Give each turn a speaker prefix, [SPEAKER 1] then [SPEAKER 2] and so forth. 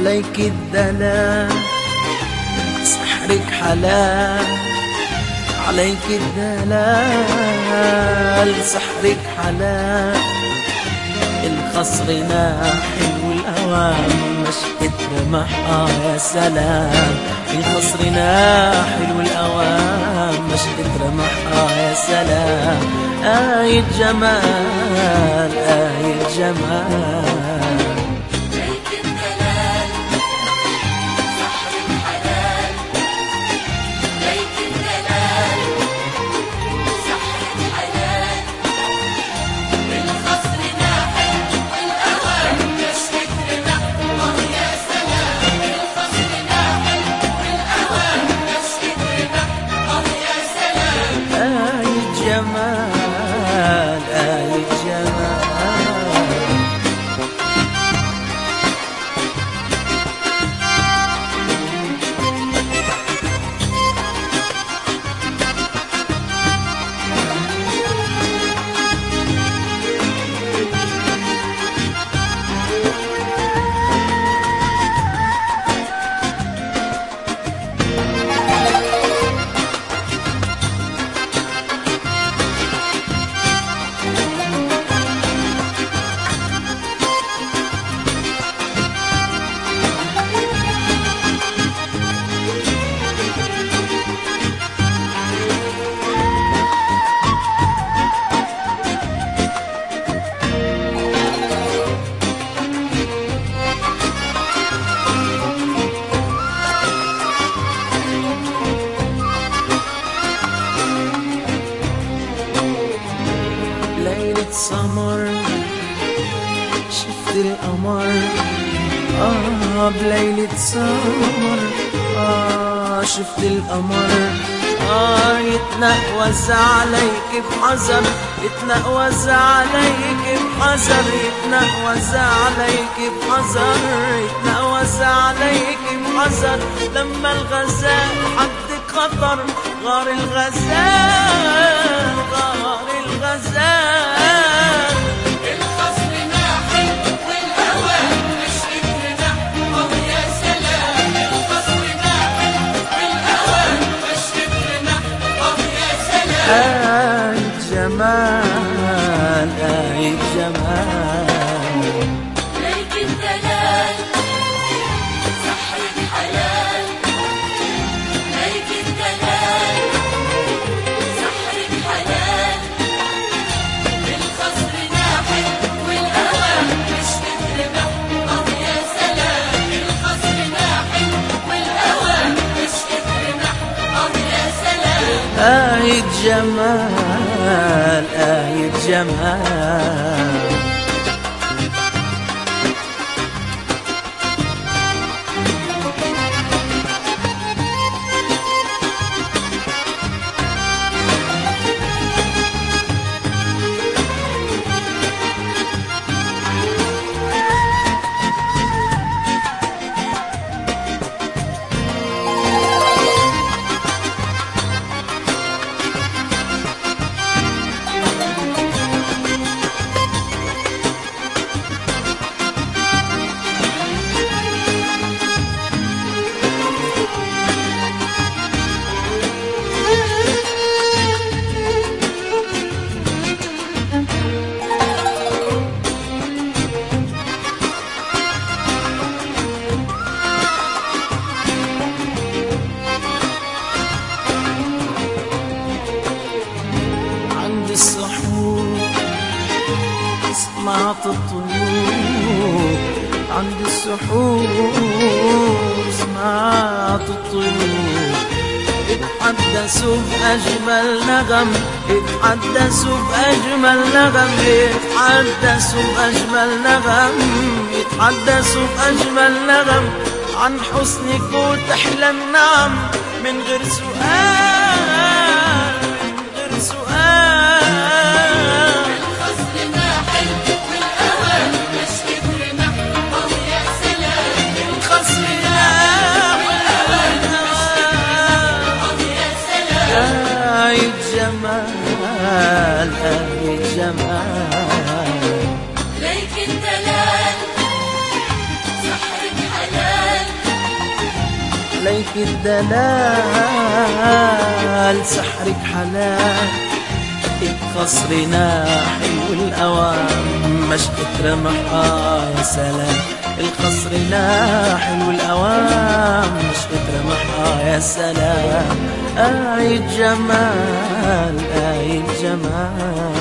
[SPEAKER 1] عليك الدلال، سحرك حلال، عليك الدلال، سحرك حلال. الخصر ناحي والأوام مشقة رمح يا سلام. الخصر ناحي والأوام مشقة رمح يا سلام. آية جمال، آية جمال. سمر شفت القمر بليلة سمر شفت القمر يتنقوز عليك بحذر، يتنقوز عليك بحذر، يتنقوز عليك بحذر، يتنقوز عليك بحذر. لما الغزال حدك خطر غار الغزال، غار الغزال.
[SPEAKER 2] الخصر ناحي والهوى مشقة رمح يا سلام. الخصر ناحي والهوى مشقة رمح يا سلام.
[SPEAKER 1] آية جمال، آية جمال.
[SPEAKER 2] ليك الدلال سحرك حلال. ليك الدلال سحرك حلال. الخصر ناحي والهوى مشقة رمح يا سلام. الخصر ناحي والهوى مشقة رمح يا سلام.
[SPEAKER 1] آية جمال، آية جمال. سمعت الطيور عند السحور، سمعت الطيور يتحدثوا بأجمل نغم، يتحدثوا بأجمل نغم، يتحدثوا بأجمل نغم، يتحدثوا بأجمل نغم عن حسنك وتحلى النعم من غير سؤال، من غير سؤال. آية جمال، آية جمال.
[SPEAKER 2] ليك الدلال سحرك حلال.
[SPEAKER 1] عليك الدلال، سحرك حلال القصرنا حلو الأوام، مشقة رمحها يا سلام. القصرنا حلو الأوام، مشقة رمحها يا سلام. آية جمال آية جمال.